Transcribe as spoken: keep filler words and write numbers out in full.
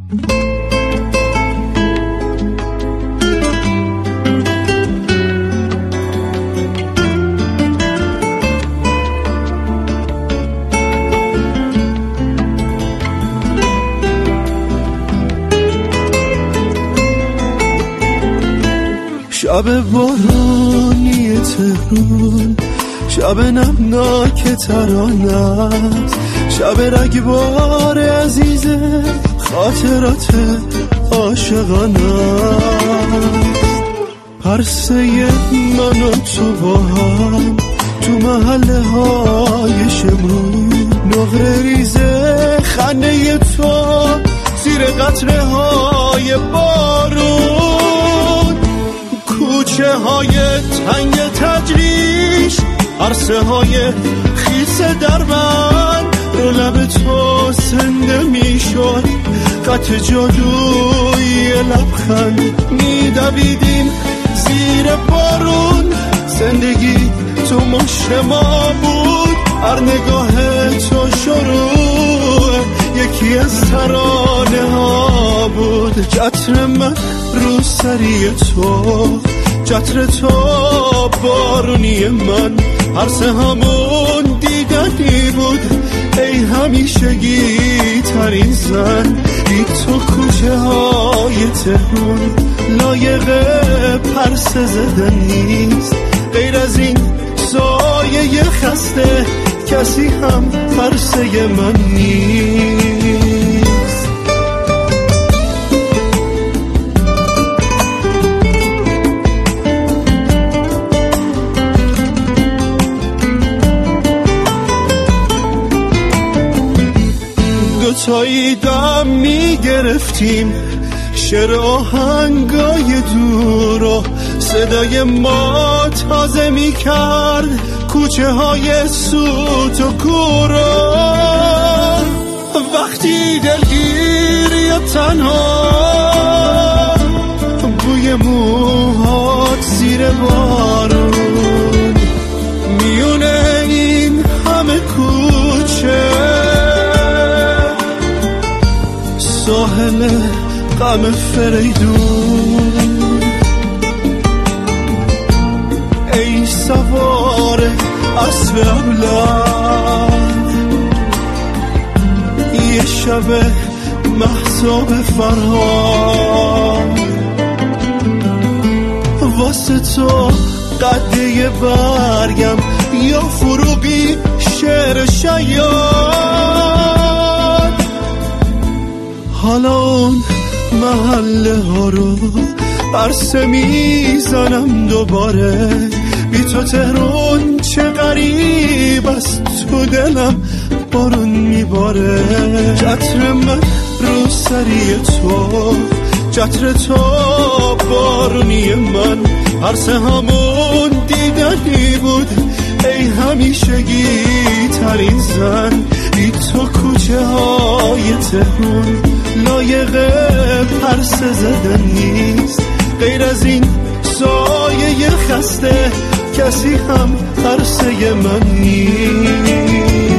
شب بارونی تهران، شب نمناک ترانت، شب رگبار عزیزه خاطرات عاشقانت. پرسه من و تو با هم تو محله های شمرون، نقره ریزه خنده تو زیر قطره های بارون، کوچه های تنگ تجریش، عرصه های خیس دربند، رو لب تو زنده می شد خط جادوی لبخند. می دویدیم زیر بارون، زندگی تو مشت ما بود، هر نگاه تو شروع یکی از ترانه ها بود. جتر من رو سری تو، جتر تو بارونی من، عرصه همون دیدنی بود. ای همیشگی ترین زن، بی تو کوچه های تهران لایق پرسه زدن نیست. غیر از این سایه خسته کسی هم پرسه من نیست. دوتایی دم می گرفتیم شعر آهنگای دور و صدای ما تازه می کرد کوچه های سوت و کورا. وقتی دلگیر یا تنها، بوی موهات زیر بارون، میونه این همه کوچه، ساحل غم فریدون. ای سوار اسب ابله‌ام، یه شب مهتاب فرهاد، واسه تو قده برگم یا فروغی شعر شیاد. حالا اون محله ها رو عرصه میزنم دوباره، بی تو تهران چه غریب است، تو دلم بارون میباره. جتر من رو سری تو، جتر تو بارونی من، عرصه همون دیدنی بود. ای همیشگی ترین زن، بی تو کوچه های تهران لایق پرسه زدن نیست. غیر از این سایه خسته کسی هم پرسه من نیست.